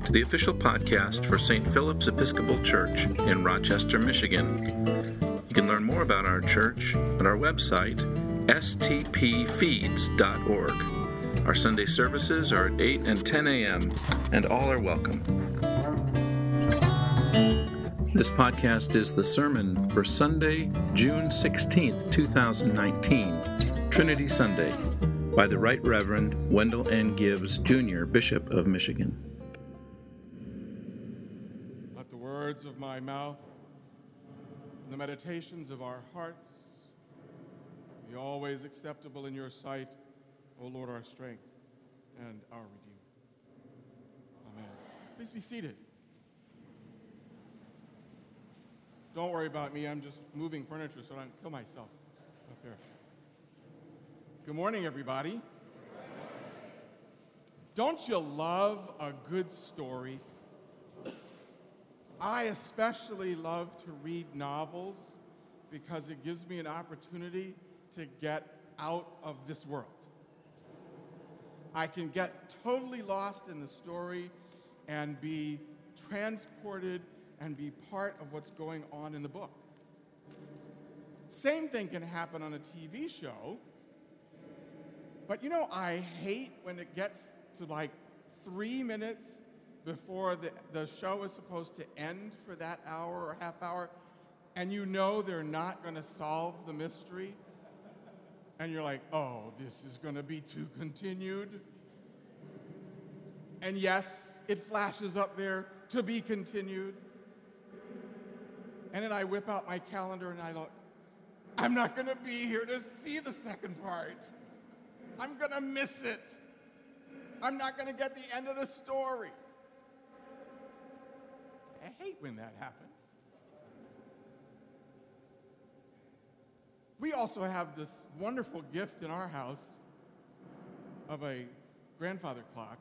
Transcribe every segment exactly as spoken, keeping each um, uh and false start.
to the official podcast for Saint Philip's Episcopal Church in Rochester, Michigan. You can learn more about our church at our website, s t p feeds dot org. Our Sunday services are at eight and ten a.m., and all are welcome. This podcast is the sermon for Sunday, June sixteenth, twenty nineteen, Trinity Sunday, by the Right Reverend Wendell N. Gibbs, Junior Bishop of Michigan. Let the words of my mouth and the meditations of our hearts be always acceptable in your sight, O Lord, our strength and our Redeemer. Amen. Please be seated. Don't worry about me. I'm just moving furniture so I don't kill myself up here. Good morning, everybody. Don't you love a good story? I especially love to read novels because it gives me an opportunity to get out of this world. I can get totally lost in the story and be transported and be part of what's going on in the book. Same thing can happen on a T V show. But you know, I hate when it gets to like three minutes before the, the show is supposed to end for that hour or half hour, and you know they're not going to solve the mystery. And you're like, oh, this is going to be too continued. And yes, it flashes up there, to be continued. And then I whip out my calendar and I look, I'm not going to be here to see the second part. I'm going to miss it. I'm not going to get the end of the story. I hate when that happens. We also have this wonderful gift in our house of a grandfather clock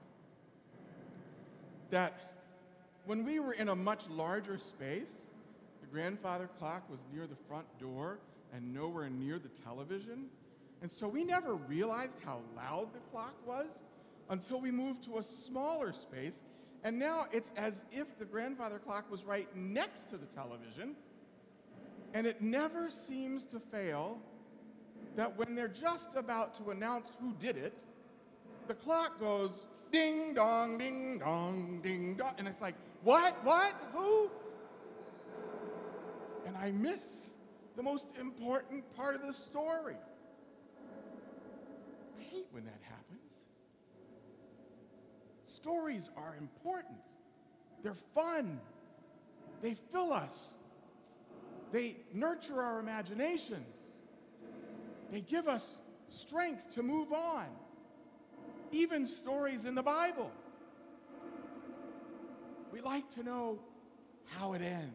that when we were in a much larger space, the grandfather clock was near the front door and nowhere near the television. And so we never realized how loud the clock was until we moved to a smaller space. And now it's as if the grandfather clock was right next to the television. And it never seems to fail that when they're just about to announce who did it, the clock goes ding dong, ding dong, ding dong. And it's like, what, what, who? And I miss the most important part of the story. I hate when that happens. Stories are important. They're fun. They fill us. They nurture our imaginations. They give us strength to move on. Even stories in the Bible. We like to know how it ends.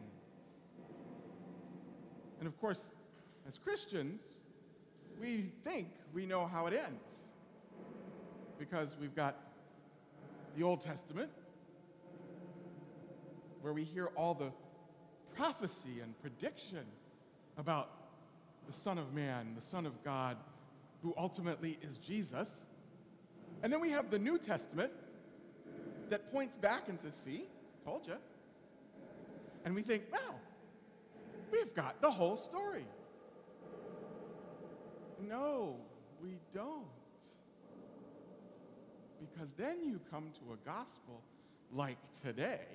And of course, as Christians, we think we know how it ends because we've got the Old Testament where we hear all the prophecy and prediction about the Son of Man, the Son of God, who ultimately is Jesus. And then we have the New Testament that points back and says, see, told you. And we think, well, we've got the whole story. No, we don't. Because then you come to a gospel like today,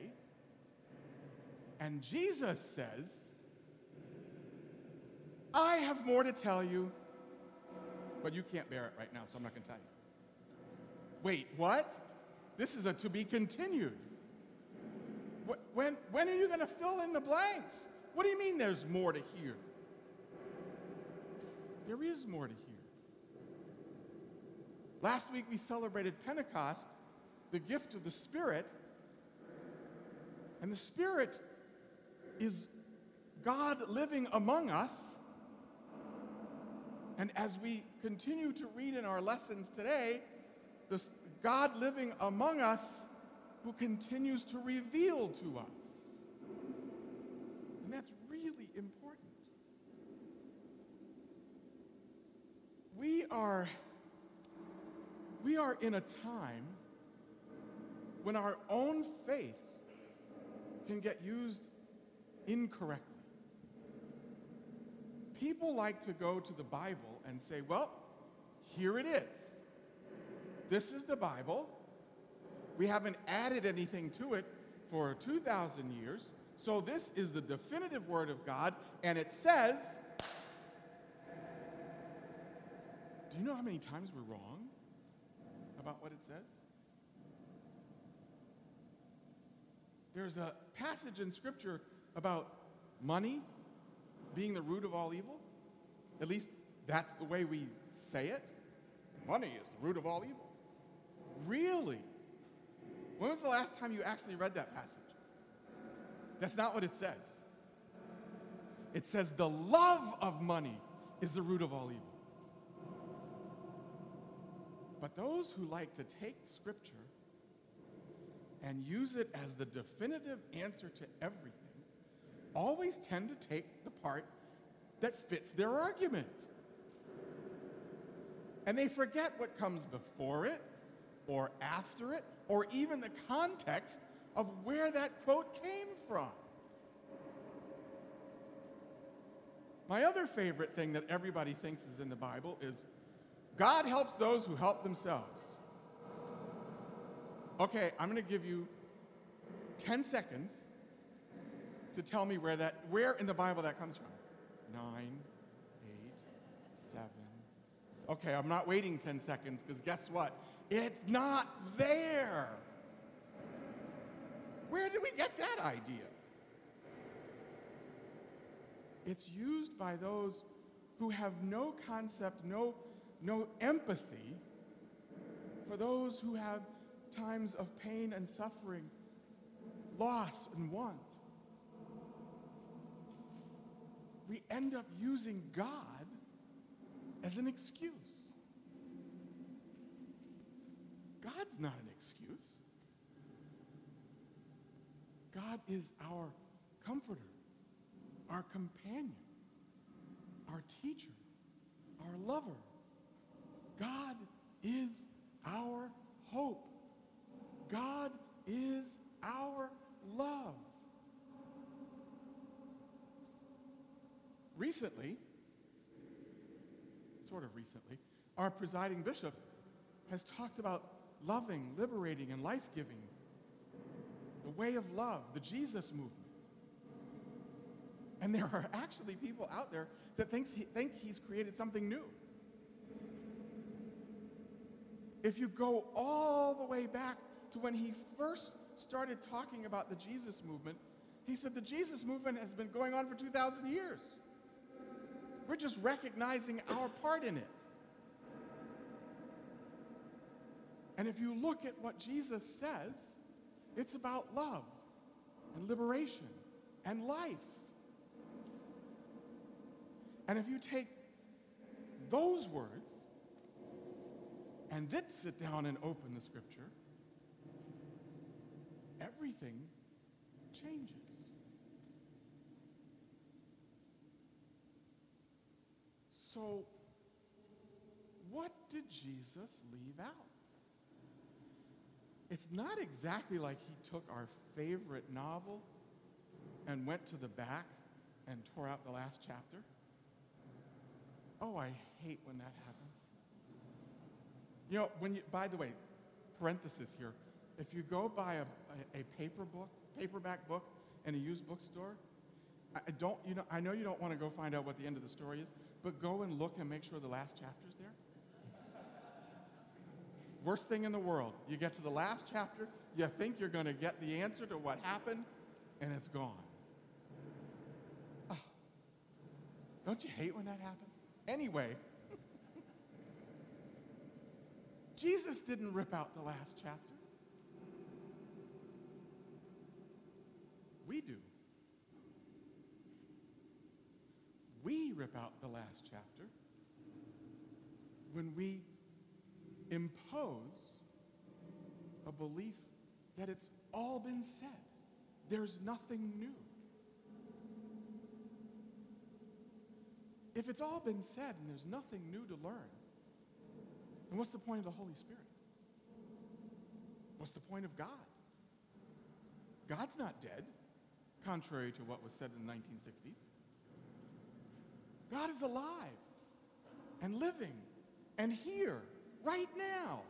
and Jesus says, I have more to tell you, but you can't bear it right now, so I'm not going to tell you. Wait, what? This is a to be continued. When, when are you going to fill in the blanks? What do you mean there's more to hear? There is more to hear. Last week we celebrated Pentecost, the gift of the Spirit. And the Spirit is God living among us. And as we continue to read in our lessons today, this God living among us who continues to reveal to us. And that's really important. We are, we are in a time when our own faith can get used incorrectly. People like to go to the Bible and say, well, here it is. This is the Bible. We haven't added anything to it for two thousand years, so this is the definitive Word of God, and it says, do you know how many times we're wrong about what it says? There's a passage in Scripture about money being the root of all evil. At least that's the way we say it. Money is the root of all evil. Really? When was the last time you actually read that passage? That's not what it says. It says the love of money is the root of all evil. But those who like to take Scripture and use it as the definitive answer to everything always tend to take the part that fits their argument. And they forget what comes before it, or after it, or even the context of where that quote came from. My other favorite thing that everybody thinks is in the Bible is, God helps those who help themselves. Okay, I'm going to give you ten seconds to tell me where that, where in the Bible that comes from. Nine, eight, seven. Okay, I'm not waiting ten seconds, because guess what? It's not there. Where did we get that idea? It's used by those who have no concept, no, no empathy for those who have times of pain and suffering, loss and want. We end up using God as an excuse. God's not an excuse. God is our comforter, our companion, our teacher, our lover. God is our hope. God is our love. Recently, sort of recently, our presiding bishop has talked about loving, liberating, and life-giving, the way of love, the Jesus movement. And there are actually people out there that thinks he, think he's created something new. If you go all the way back to when he first started talking about the Jesus movement, he said the Jesus movement has been going on for two thousand years. We're just recognizing our part in it. And if you look at what Jesus says, it's about love and liberation and life. And if you take those words and then sit down and open the Scripture, everything changes. So, what did Jesus leave out? It's not exactly like he took our favorite novel and went to the back and tore out the last chapter. Oh, I hate when that happens. You know, when you, by the way, parenthesis here, if you go buy a, a, a paper book, paperback book in a used bookstore, I I don't, you know, I know you don't want to go find out what the end of the story is, but go and look and make sure the last chapter's there. Worst thing in the world. You get to the last chapter, you think you're going to get the answer to what happened, and it's gone. Oh, don't you hate when that happens? Anyway, Jesus didn't rip out the last chapter. We do. We rip out the last chapter when we impose a belief that it's all been said. There's nothing new. If it's all been said and there's nothing new to learn, then what's the point of the Holy Spirit? What's the point of God? God's not dead, contrary to what was said in the nineteen sixties. God is alive and living and here, right now.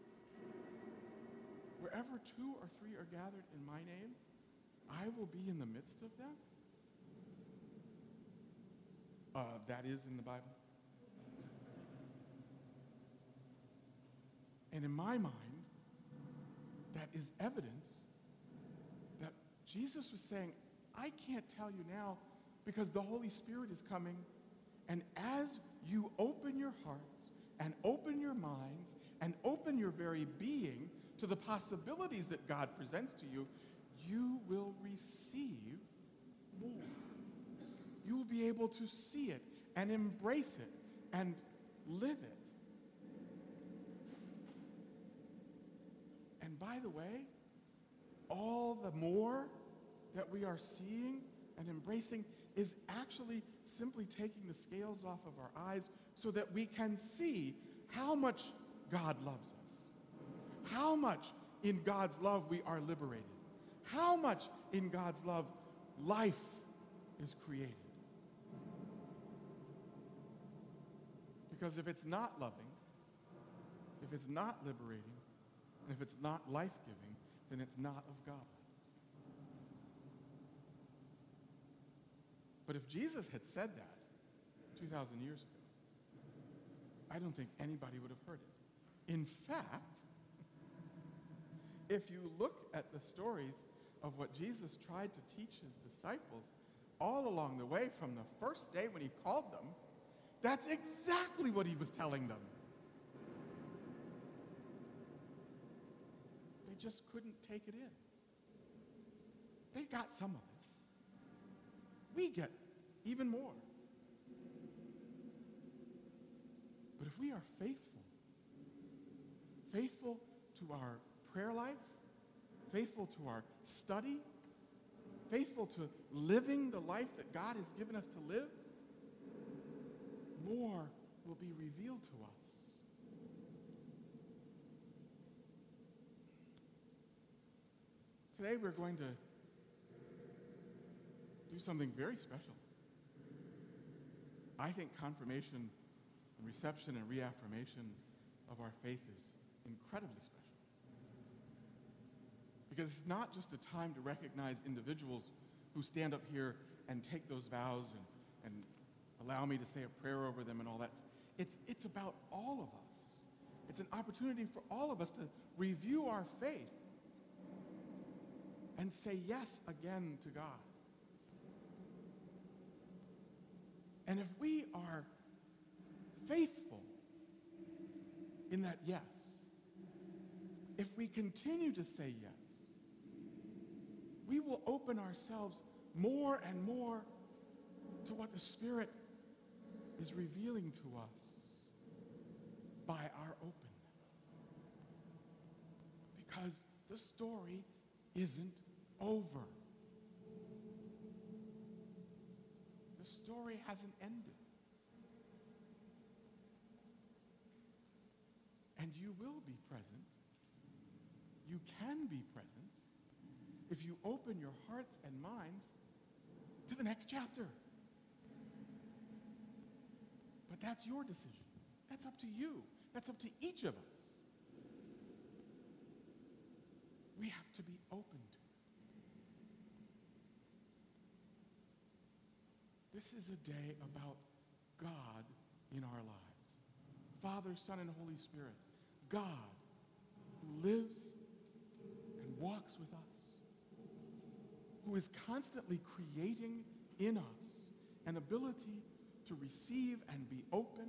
Wherever two or three are gathered in my name, I will be in the midst of them. Uh, that is in the Bible. And in my mind, that is evidence that Jesus was saying, I can't tell you now because the Holy Spirit is coming. And as you open your hearts and open your minds and open your very being to the possibilities that God presents to you, you will receive more. You will be able to see it and embrace it and live it. And by the way, all the more that we are seeing and embracing is actually simply taking the scales off of our eyes so that we can see how much God loves us, how much in God's love we are liberated, how much in God's love life is created. Because if it's not loving, if it's not liberating, and if it's not life-giving, then it's not of God. But if Jesus had said that two thousand years ago, I don't think anybody would have heard it. In fact, if you look at the stories of what Jesus tried to teach his disciples all along the way from the first day when he called them, that's exactly what he was telling them. They just couldn't take it in. They got some of it. We get even more. But if we are faithful, faithful to our prayer life, faithful to our study, faithful to living the life that God has given us to live, more will be revealed to us. Today we're going to do something very special. I think confirmation and reception and reaffirmation of our faith is incredibly special. Because it's not just a time to recognize individuals who stand up here and take those vows and, and allow me to say a prayer over them and all that. It's, it's about all of us. It's an opportunity for all of us to review our faith and say yes again to God. And if we are faithful in that yes, if we continue to say yes, we will open ourselves more and more to what the Spirit is revealing to us by our openness. Because the story isn't over. The story hasn't ended. And you will be present. You can be present if you open your hearts and minds to the next chapter. But that's your decision. That's up to you. That's up to each of us. We have to be open to it. This is a day about God in our lives. Father, Son, and Holy Spirit. God who lives and walks with us, who is constantly creating in us an ability to receive and be open.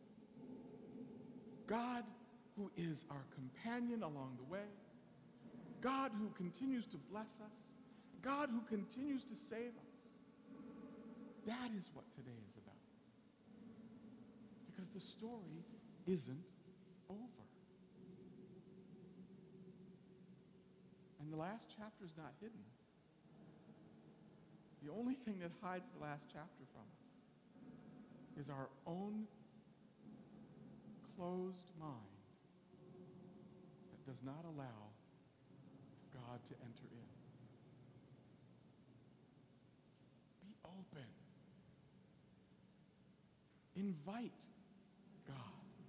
God who is our companion along the way. God who continues to bless us. God who continues to save us. That is what today is about. Because the story isn't over. And the last chapter is not hidden. The only thing that hides the last chapter from us is our own closed mind that does not allow God to enter in. Invite God.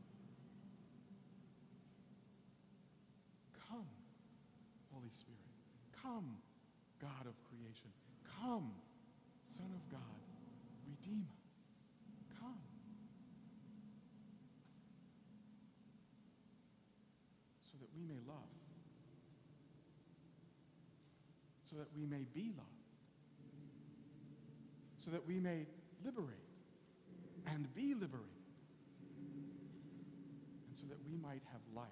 Come, Holy Spirit. Come, God of creation. Come, Son of God. Redeem us. Come. So that we may love. So that we may be loved. So that we may liberate and be liberated. And so that we might have life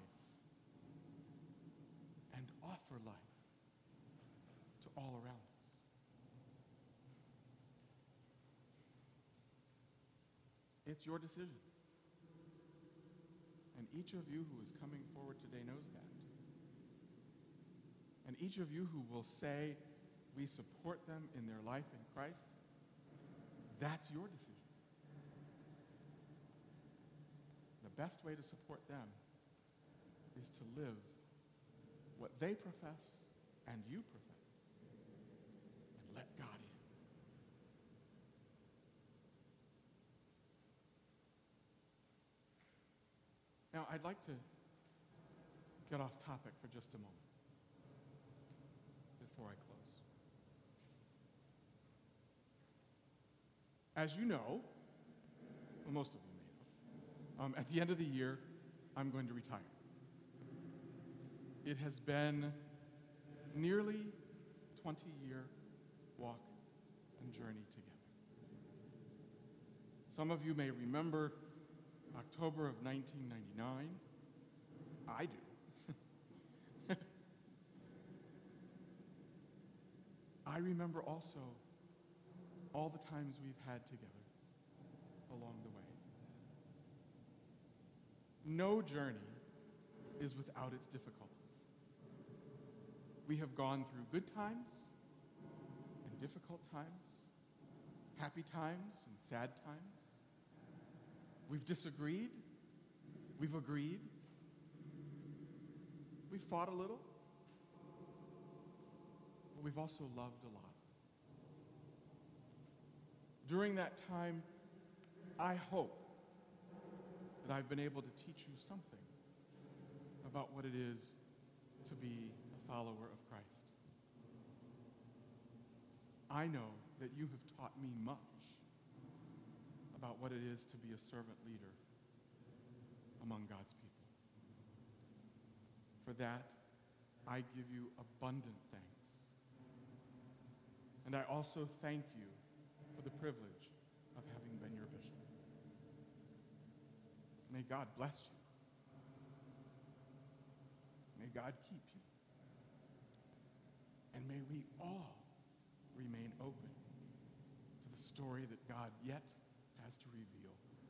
and offer life to all around us. It's your decision. And each of you who is coming forward today knows that. And each of you who will say, we support them in their life in Christ, that's your decision. The best way to support them is to live what they profess and you profess, and let God in. Now, I'd like to get off topic for just a moment before I close. As you know, well, most of you may know, um, at the end of the year, I'm going to retire. It has been nearly twenty-year walk and journey together. Some of you may remember October of nineteen ninety-nine. I do. I remember also all the times we've had together along the way. No journey is without its difficulties. We have gone through good times and difficult times, happy times and sad times. We've disagreed. We've agreed. We've fought a little. But we've also loved a lot. During that time, I hope that I've been able to teach you something about what it is to be a follower of Christ. I know that you have taught me much about what it is to be a servant leader among God's people. For that, I give you abundant thanks. And I also thank you for the privilege of having been your bishop. May God bless you. May God keep you. And may we all remain open to the story that God yet has to reveal